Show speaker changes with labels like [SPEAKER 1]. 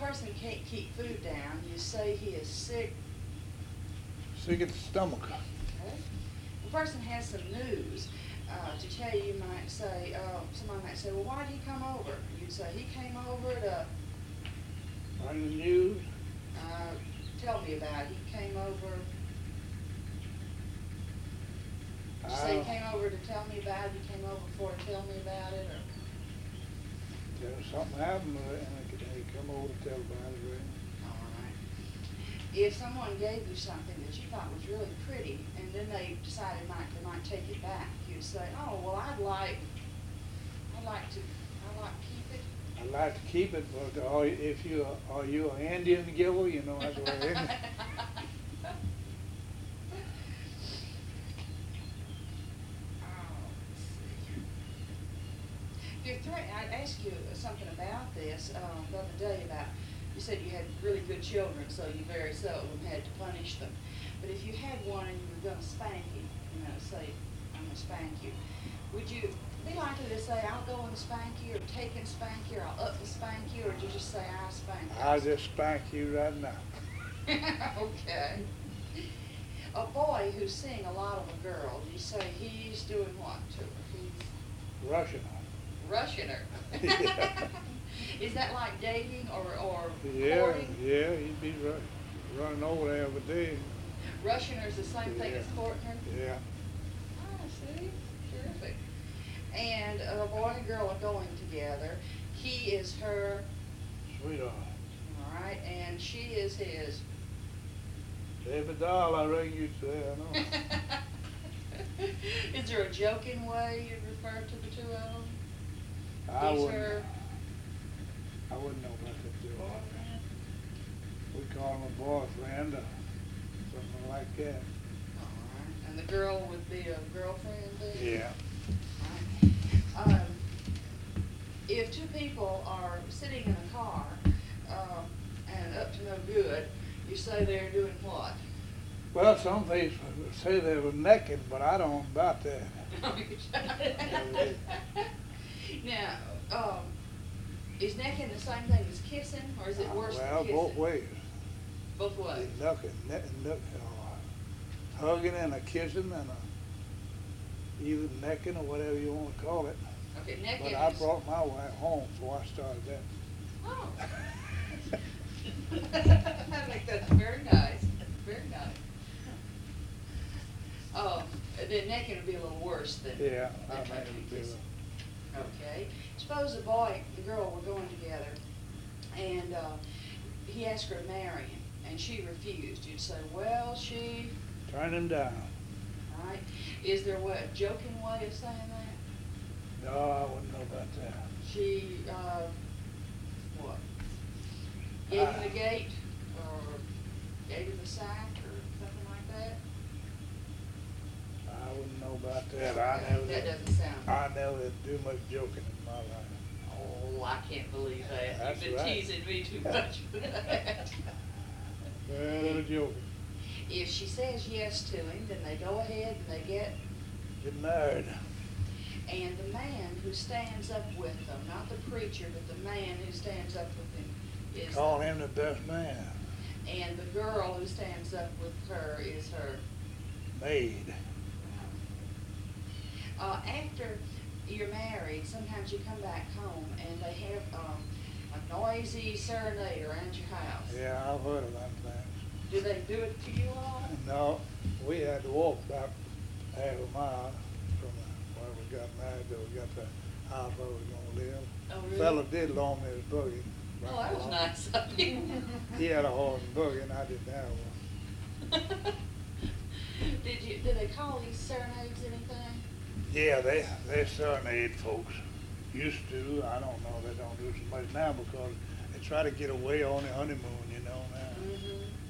[SPEAKER 1] person can't keep food down, you say he is sick.
[SPEAKER 2] Sick at the stomach.
[SPEAKER 1] Okay. The person has some news to tell you. You might say, somebody might say, well, why did he come over? You'd say, he came over to
[SPEAKER 2] On the news.
[SPEAKER 1] tell me about it. He came over. Did you say he came over to tell me about it? He came over for to tell me about it, or?
[SPEAKER 2] There was something happened with it, and they come over to tell about it, right?
[SPEAKER 1] All right. If someone gave you something that you thought was really pretty, and then they decided they might take it back, you'd say, oh, well, I'd like to keep it.
[SPEAKER 2] I'd like to keep it, but if you are you an Indian giver, you know that's what Indian.
[SPEAKER 1] I asked you something about this the other day about, you said you had really good children, so you very seldom had to punish them. But if you had one and you were going to spank him, say, I'm going to spank you, would you be likely to say, I'll go and spank you, or take and spank you, or I'll up and spank you, or did you just say, I'll spank you?
[SPEAKER 2] I'll just spank you right now.
[SPEAKER 1] Okay. A boy who's seeing a lot of a girl, you say he's doing what to her? He's
[SPEAKER 2] Russian.
[SPEAKER 1] rushing her.
[SPEAKER 2] Yeah.
[SPEAKER 1] Is that like dating or
[SPEAKER 2] Yeah,
[SPEAKER 1] courting?
[SPEAKER 2] yeah, he'd be running over there every day.
[SPEAKER 1] Rushing her is the same thing as courting her?
[SPEAKER 2] Yeah.
[SPEAKER 1] Oh, see? Terrific. And a boy and a girl are going together. He is her,
[SPEAKER 2] Sweetheart.
[SPEAKER 1] all right, and she is his.
[SPEAKER 2] Baby doll, I reckon you'd say, I know.
[SPEAKER 1] Is there a joking way you refer to the two of them?
[SPEAKER 2] I
[SPEAKER 1] He's
[SPEAKER 2] wouldn't,
[SPEAKER 1] her
[SPEAKER 2] I wouldn't know about that deal.
[SPEAKER 1] boyfriend?
[SPEAKER 2] We call him a boyfriend or something like that.
[SPEAKER 1] All right. And the girl would be a girlfriend then?
[SPEAKER 2] Yeah.
[SPEAKER 1] Right. If two people are sitting in a car and up to no good, you say they're doing what?
[SPEAKER 2] Well, some people say they were necking, but I don't know about that.
[SPEAKER 1] Now, is necking the same thing as kissing, or is it worse than
[SPEAKER 2] Well,
[SPEAKER 1] kissing?
[SPEAKER 2] both ways.
[SPEAKER 1] Both ways.
[SPEAKER 2] Hugging and a kissing and either necking or whatever you want to call it.
[SPEAKER 1] Okay, necking
[SPEAKER 2] But I
[SPEAKER 1] is...
[SPEAKER 2] brought my wife home before I started that.
[SPEAKER 1] Oh. I think that's very nice. Very nice. The necking would be a little worse than...
[SPEAKER 2] Yeah, I
[SPEAKER 1] than
[SPEAKER 2] think it would be a
[SPEAKER 1] kissing.
[SPEAKER 2] little.
[SPEAKER 1] Okay. Suppose the boy and the girl were going together, and he asked her to marry him, and she refused. You'd say, well, she...
[SPEAKER 2] Turn him down.
[SPEAKER 1] All right. Is there a joking way of saying that?
[SPEAKER 2] No, I wouldn't know about that.
[SPEAKER 1] She, what? Gave him the gate, or gave him the sack, or something like that?
[SPEAKER 2] I wouldn't know about that.
[SPEAKER 1] That doesn't sound...
[SPEAKER 2] I never did do much joking in my life.
[SPEAKER 1] Oh, I can't believe that.
[SPEAKER 2] That's
[SPEAKER 1] You've been
[SPEAKER 2] right.
[SPEAKER 1] teasing me too much for that.
[SPEAKER 2] Well, joking.
[SPEAKER 1] If she says yes to him, then they go ahead and they get...
[SPEAKER 2] Get married.
[SPEAKER 1] And the man who stands up with them, not the preacher, but the man who stands up with him is...
[SPEAKER 2] Call him the best man.
[SPEAKER 1] And the girl who stands up with her is her...
[SPEAKER 2] Maid.
[SPEAKER 1] After you're married, sometimes you come back home and they have a noisy serenade around your house.
[SPEAKER 2] Yeah, I've heard of them things.
[SPEAKER 1] Do they do it to you all?
[SPEAKER 2] No, we had to walk about half a mile from where we got married till we got the house where we was gonna live.
[SPEAKER 1] Oh, really?
[SPEAKER 2] Fella did loan me his buggy.
[SPEAKER 1] Oh, that was nice of you.
[SPEAKER 2] He had a horse and buggy and I didn't have one.
[SPEAKER 1] Did they call these serenades anything?
[SPEAKER 2] Yeah, they serenade folks. Used to, I don't know, they don't do so much now because they try to get away on the honeymoon, you know, now.
[SPEAKER 1] Mm-hmm.